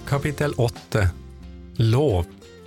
Kapittel 8. Lov.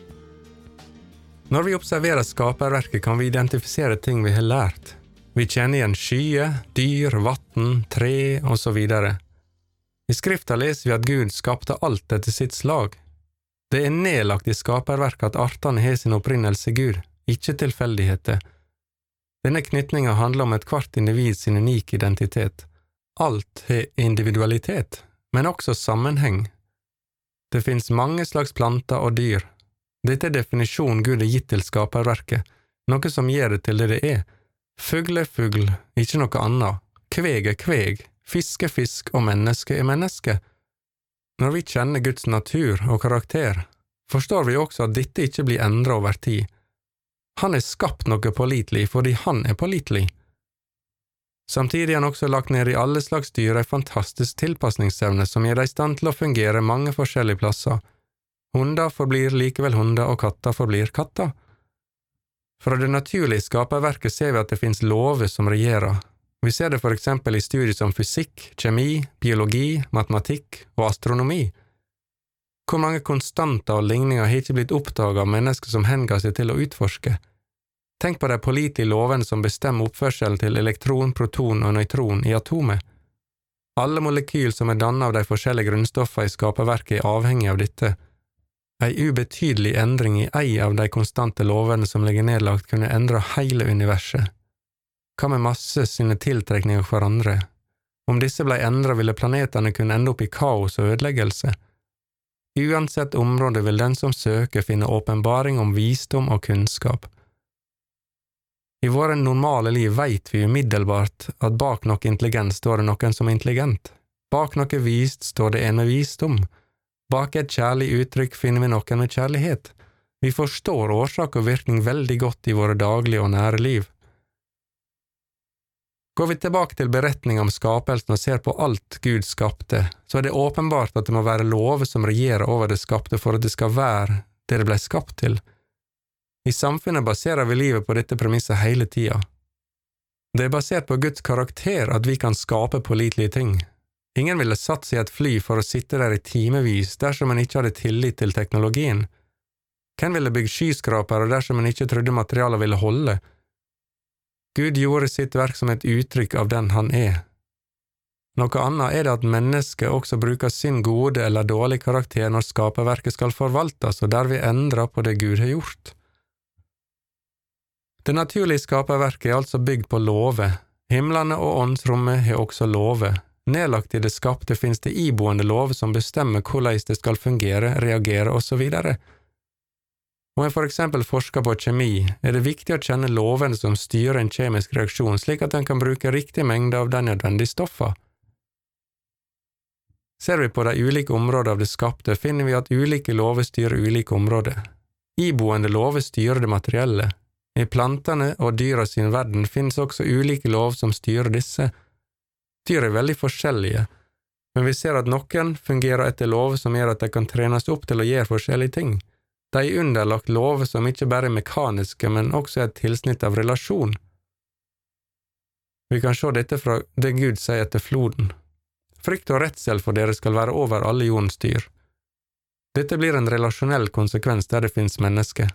Når vi observerer skaperverket kan vi identifisere ting vi har lært. Vi kjenner igjen skyer, dyr, vatten, tre og så videre. I skrifta leser vi at Gud skapte alt etter sitt slag. Det er nedlagt i skaperverket at artene har sin opprinnelse Gud, ikke tilfeldigheter. Denne knytninga handler om et hvert individ sin unike identitet. Alt har individualitet, men også sammenheng. Det finnes mange slags planter og dyr. Dette er definisjonen Gud har gitt til skaperverket, noe som gjør det til det det er. Fugl er fugl, ikke noe annet. Kveg er kveg, fisk er fisk og menneske er menneske. Når vi kjenner Guds natur og karakter, forstår vi også at dette ikke blir endret over tid. Han er skapt noe pålitelig fordi han er pålitelig. Samtidig har han også lagt ned i alle slags dyr en fantastisk tilpasningsevne som gjør dem i stand til å fungere mange forskjellige plasser. Hunder forblir likevel hunder, og katter forblir katter. Fra det naturlige skaperverket ser vi at det finnes lover som regjerer. Vi ser det for eksempel i studier som fysikk, kjemi, biologi, matematikk og astronomi. Hvor mange konstanter og ligninger har ikke blitt oppdaget av mennesker som henga seg til å utforske? Tenk på de pålitelige lovene som bestemmer oppførselen til elektron, proton og nøytron i atomet. Alle molekyl som er dannet av de forskjellige grunnstoffene i skaperverket er avhengig av dette. En ubetydelig endring i en av de konstante lovene som ligger nedlagt kunne endre hele universet. Hva med masse sine tiltrekninger for andre? Om disse ble endret ville planetene kunne ende opp i kaos og ødeleggelse. Uansett område vil den som søker finne åpenbaring om visdom og kunnskap. I våre normale liv vet vi umiddelbart at bak noe intelligens står det noen som er intelligent. Bak noe vist står det en med visdom. Bak et kjærlig uttrykk finner vi noen med kjærlighet. Vi forstår årsak og virkning veldig godt i våre daglige og nære liv. Går vi tilbake til beretningen om skapelsen og ser på alt Gud skapte, så er det åpenbart at det må være lover som regjerer over det skapte for at det skal være det ble skapt til. I samfunnet baserer vi livet på dette premisset hele tida. Det er basert på Guds karakter at vi kan skape pålitelige ting. Ingen ville satt seg i et fly for å sitte der i timevis dersom man ikke hadde tillit til teknologien. Hvem ville bygge skyskrapere dersom man ikke trodde materialet ville holde? Gud gjorde sitt verk som et uttrykk av den han er. Noe annet er det at mennesket også bruker sin gode eller dårlige karakter når skaperverket skal forvaltes, og der vi endrer på det Gud har gjort. Det naturlige skaperverket er altså bygd på lover. Himlene og åndsrommet har også lover. Nedlagt i det skapte finnes det iboende lover som bestemmer hvordan det skal fungere, reagere og så videre. Om en for eksempel forsker på kjemi, er det viktig å kjenne lovene som styrer en kjemisk reaksjon slik at den kan bruke riktig mengde av de nødvendige stoffer. Ser vi på de ulike områder av det skapte, finner vi at ulike lover styrer ulike områder. Iboende lover styrer det materielle. I plantene og dyra sin verden finnes også ulike lov som styrer disse. Dyr er veldig forskjellige, men vi ser at noen fungerer etter lov som gjør at de kan trenes opp til å gjøre forskjellige ting. De er underlagt lover som ikke bare er mekaniske, men også er et tilsnitt av relasjon. Vi kan se dette fra det Gud sier etter floden. Frykt og redsel for dere skal være over alle jordens dyr. Dette blir en relasjonell konsekvens der det finnes mennesker.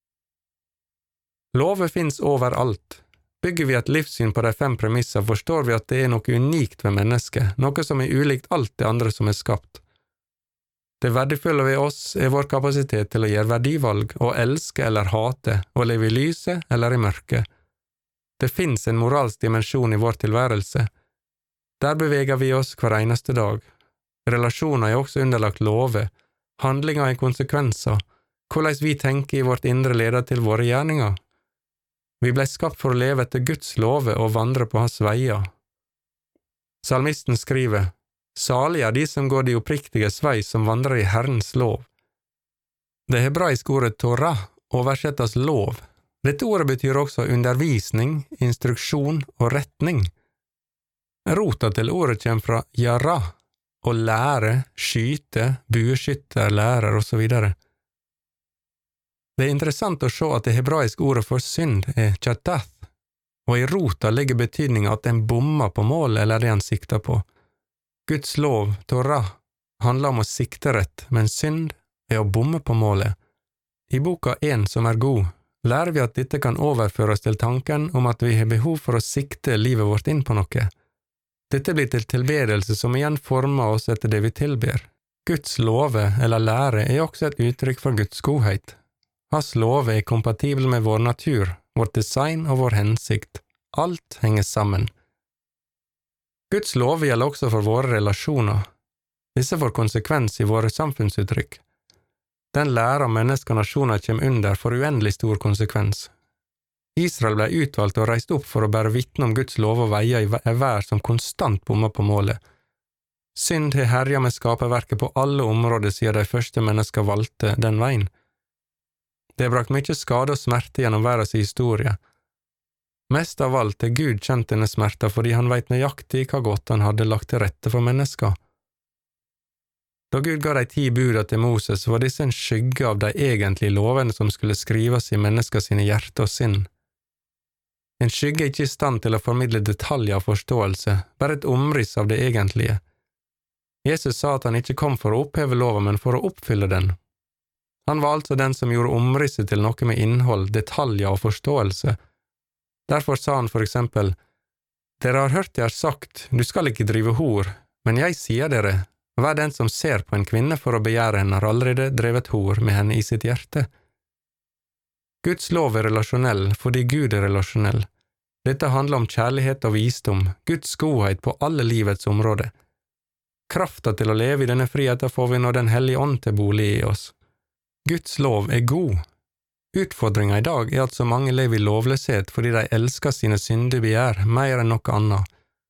Lover finnes overalt. Bygger vi et livssyn på de 5 premisser, forstår vi at det er noe unikt ved mennesket, noe som er ulikt alt det andre som er skapt. Det verdifulle ved oss er vår kapasitet til å gjøre verdivalg, å elske eller hate, å leve i lyset eller i mørket. Det finnes en moralsk dimensjon i vår tilværelse. Der beveger vi oss hver eneste dag. Relasjoner er også underlagt lover, handlinger er konsekvenser, hvordan vi tenker i vårt indre leder til våre gjerninger. Vi ble skapt for å leve etter Guds lover og vandre på hans veier. Salmisten skriver, «Salig er de som går de oppriktiges vei som vandrer i Herrens lov». Det hebraiske ordet Torah oversettes lov. Dette ordet betyr også undervisning, instruksjon og retning. Rota til ordet kommer fra yara, å lære, skyte, bueskytter, lærer og så videre. Det er interessant å se at det hebraiske ordet for synd er chatath, og i rota ligger betydningen at en bommer på målet eller det han sikter på. Guds lov, Torah, handler om å sikte rett, men synd er å bomme på målet. I boka En som er god lærer vi at dette kan overføres til tanken om at vi har behov for å sikte livet vårt inn på noe. Dette blir til tilbedelse som igjen former oss etter det vi tilber. Guds love eller lære er også et uttrykk for Guds godhet. Hans love er kompatibel med vår natur, vårt design og vår hensikt. Alt henger sammen. Guds love gjelder også for våre relasjoner. Disse får konsekvens i våre samfunnsuttrykk. Den lære av mennesker og nasjoner kommer under for uendelig stor konsekvens. Israel ble utvalgt og reist opp for å bære vitne om Guds lov og veier i en vær som konstant bommer på målet. Synd har herjet med skaperverket på alle områder siden de første mennesker valgte den veien. Det har brakt mye skade og smerte gjennom verdens historie. Mest av alt er Gud kjent denne smerten fordi han vet nøyaktig hva godt han hadde lagt til rette for mennesker. Da Gud ga de 10 buda til Moses, var disse en skygge av de egentlige lovene som skulle skrives i mennesker sine hjerte og sinn. En skygge er ikke i stand til å formidle detaljer og forståelse, bare et omriss av det egentlige. Jesus sa at han ikke kom for å oppheve loven, men for å oppfylle den. Han var altså den som gjorde omrisset til noe med innhold, detaljer og forståelse. Derfor sa han for eksempel, «Dere har hørt jeg har sagt, du skal ikke drive hor, men jeg sier dere, hver den som ser på en kvinne for å begjære henne har allerede drevet hor med henne i sitt hjerte. Guds lov er relasjonell fordi Gud er relasjonell. Dette handler om kjærlighet og visdom, Guds godhet på alle livets områder. Krafta til å leve i denne friheten får vi når Den hellige ånd til bolig i oss. Guds lov er god. Utfordringen i dag er at så mange lever i lovløshet fordi de elsker sine syndige begjær mer enn noe annet.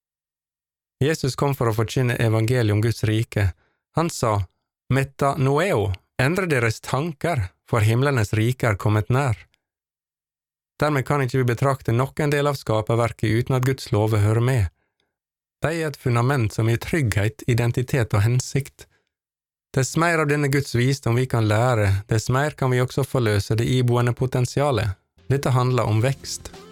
Jesus kom for å forkynne evangeliet om Guds rike. Han sa, «Metanoeo, endre deres tanker, for himlenes rike er kommet nær.» Dermed kan ikke vi betrakte noen del av skaperverket uten at Guds love hører med. De er et fundament som gir trygghet, identitet og hensikt. Dess mer av denne Guds visdom vi kan lære, dess mer kan vi også forløse det iboende potensialet. Dette handler om vekst.